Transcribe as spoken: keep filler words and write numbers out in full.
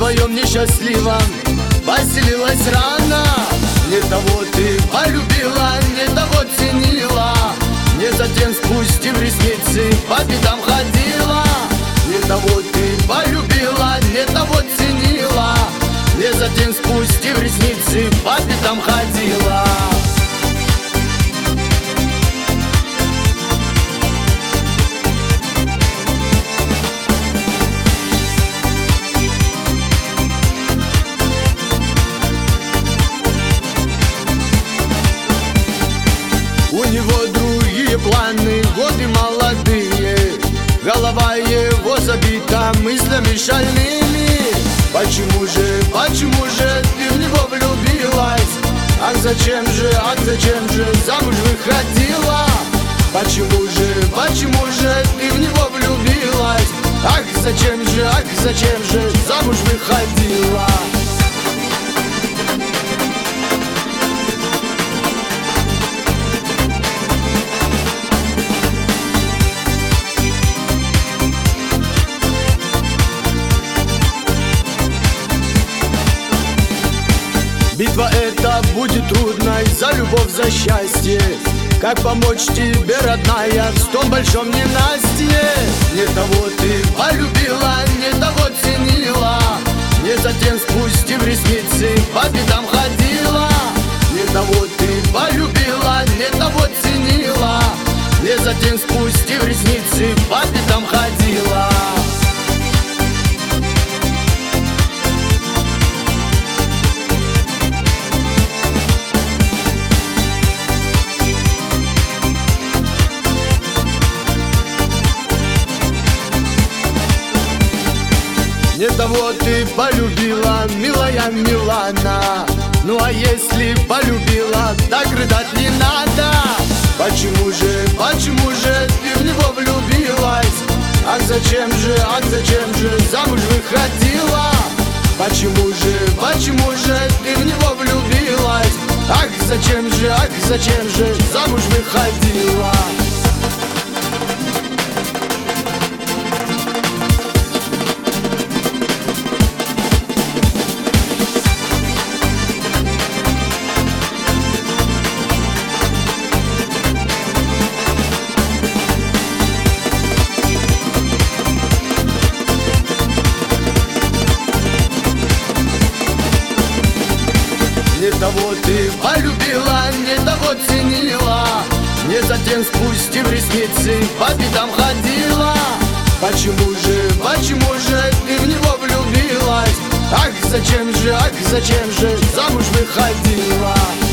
своем несчастливом поселилась рано. Не того ты полюбила, не того ценила, не затем спустив ресницы по пятам ходила. Не того ты полюбила, не того ценила, не затем спустив ресницы по пятам ходила. У него другие планы, годы молодые, голова его забита мыслями шальными. Почему же, почему же ты в него влюбилась? Ах, зачем же, ах, зачем же замуж выходила? Почему же, почему же ты в него влюбилась? Ах, зачем же, ах, зачем же замуж выходила? Битва эта будет трудной, за любовь, за счастье. Как помочь тебе, родная, в том большом ненастье? Не того ты полюбила, не того ценила, не затем спустив ресницы по пятам ходила. Не того ты полюбила, не того ценила, не затем спустив ресницы по пятам ходила. Не того ты полюбила, милая Милана. Ну а если полюбила, так рыдать не надо. Почему же, почему же ты в него влюбилась? Ах, зачем же, ах, зачем же замуж выходила? Почему же, почему же ты в него влюбилась? Ах, зачем же, ах, зачем же замуж выходила? Не того ты полюбила, не того ценила, не затем спустив ресницы по пятам ходила. Почему же, почему же ты в него влюбилась? Ах, зачем же, ах, зачем же замуж выходила?